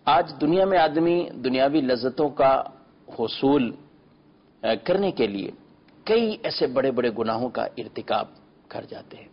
آج دنیا میں آدمی دنیاوی لذتوں کا حصول کرنے کے لیے کئی ایسے بڑے بڑے گناہوں کا ارتکاب کر جاتے ہیں۔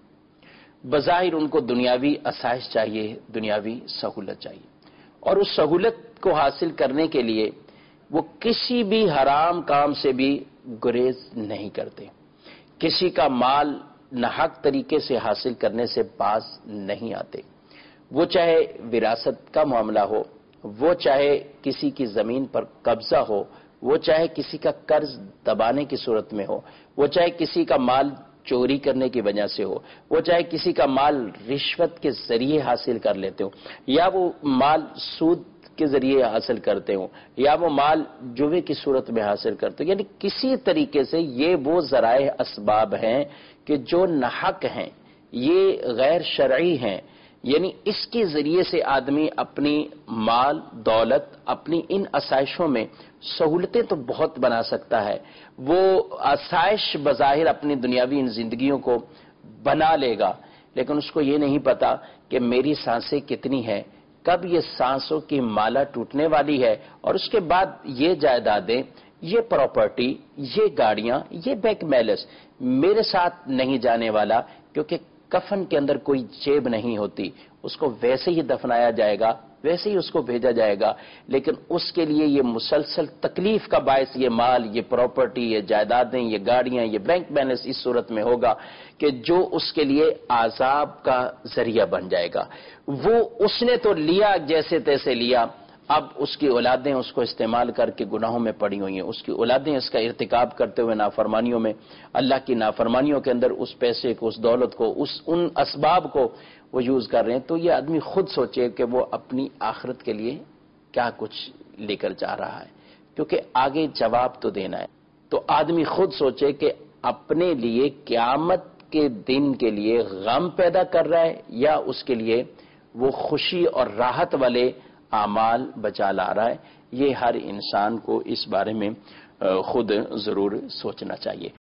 بظاہر ان کو دنیاوی آسائش چاہیے، دنیاوی سہولت چاہیے، اور اس سہولت کو حاصل کرنے کے لیے وہ کسی بھی حرام کام سے بھی گریز نہیں کرتے، کسی کا مال ناحق طریقے سے حاصل کرنے سے باز نہیں آتے، وہ چاہے وراثت کا معاملہ ہو، وہ چاہے کسی کی زمین پر قبضہ ہو، وہ چاہے کسی کا قرض دبانے کی صورت میں ہو، وہ چاہے کسی کا مال چوری کرنے کی وجہ سے ہو، وہ چاہے کسی کا مال رشوت کے ذریعے حاصل کر لیتے ہو، یا وہ مال سود کے ذریعے حاصل کرتے ہوں، یا وہ مال جوے کی صورت میں حاصل کرتے ہوں، یعنی کسی طریقے سے یہ وہ ذرائع اسباب ہیں کہ جو ناحق ہیں، یہ غیر شرعی ہیں، یعنی اس کے ذریعے سے آدمی اپنی مال دولت، اپنی ان آسائشوں میں سہولتیں تو بہت بنا سکتا ہے، وہ آسائش بظاہر اپنی دنیاوی ان زندگیوں کو بنا لے گا، لیکن اس کو یہ نہیں پتا کہ میری سانسیں کتنی ہیں، کب یہ سانسوں کی مالا ٹوٹنے والی ہے، اور اس کے بعد یہ جائیدادیں، یہ پراپرٹی، یہ گاڑیاں، یہ بینک بیلنس میرے ساتھ نہیں جانے والا، کیونکہ کفن کے اندر کوئی جیب نہیں ہوتی، اس کو ویسے ہی دفنایا جائے گا، ویسے ہی اس کو بھیجا جائے گا، لیکن اس کے لیے یہ مسلسل تکلیف کا باعث یہ مال، یہ پراپرٹی، یہ جائیدادیں، یہ گاڑیاں، یہ بینک بیلنس اس صورت میں ہوگا کہ جو اس کے لیے عذاب کا ذریعہ بن جائے گا۔ وہ اس نے تو لیا جیسے تیسے لیا، اب اس کی اولادیں اس کو استعمال کر کے گناہوں میں پڑی ہوئی ہیں، اس کی اولادیں اس کا ارتکاب کرتے ہوئے نافرمانیوں میں، اللہ کی نافرمانیوں کے اندر اس پیسے کو، اس دولت کو، ان اسباب کو وہ یوز کر رہے ہیں۔ تو یہ آدمی خود سوچے کہ وہ اپنی آخرت کے لیے کیا کچھ لے کر جا رہا ہے، کیونکہ آگے جواب تو دینا ہے۔ تو آدمی خود سوچے کہ اپنے لیے قیامت کے دن کے لیے غم پیدا کر رہا ہے، یا اس کے لیے وہ خوشی اور راحت والے اعمال بچا لا رہا ہے۔ یہ ہر انسان کو اس بارے میں خود ضرور سوچنا چاہیے۔